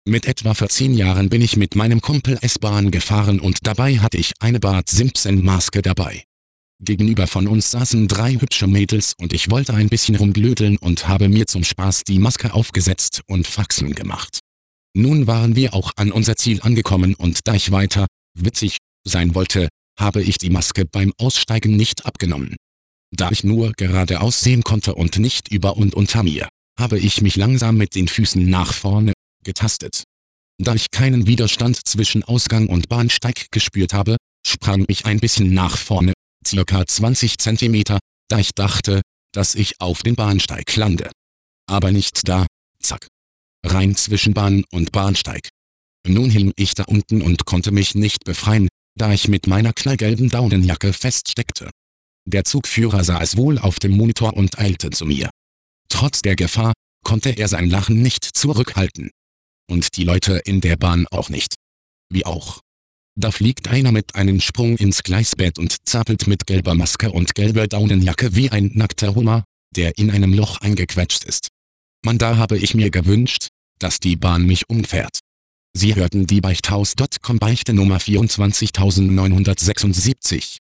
Mit etwa 14 Jahren bin ich mit meinem Kumpel S-Bahn gefahren und dabei hatte ich eine Bart Simpson-Maske dabei. Gegenüber von uns saßen 3 hübsche Mädels und ich wollte ein bisschen rumblödeln und habe mir zum Spaß die Maske aufgesetzt und Faxen gemacht. Nun waren wir auch an unser Ziel angekommen und da ich weiter witzig sein wollte, habe ich die Maske beim Aussteigen nicht abgenommen. Da ich nur geradeaus sehen konnte und nicht über und unter mir, habe ich mich langsam mit den Füßen nach vorne getastet. Da ich keinen Widerstand zwischen Ausgang und Bahnsteig gespürt habe, sprang ich ein bisschen nach vorne, circa 20 Zentimeter, da ich dachte, dass ich auf den Bahnsteig lande. Aber nicht da, zack. Rein zwischen Bahn und Bahnsteig. Nun hing ich da unten und konnte mich nicht befreien, da ich mit meiner knallgelben Daunenjacke feststeckte. Der Zugführer sah es wohl auf dem Monitor und eilte zu mir. Trotz der Gefahr konnte er sein Lachen nicht zurückhalten. Und die Leute in der Bahn auch nicht. Wie auch. Da fliegt einer mit einem Sprung ins Gleisbett und zappelt mit gelber Maske und gelber Daunenjacke wie ein nackter Hummer, der in einem Loch eingequetscht ist. Mann, da habe ich mir gewünscht, dass die Bahn mich umfährt. Sie hörten die Beichthaus.com Beichte Nummer 24976.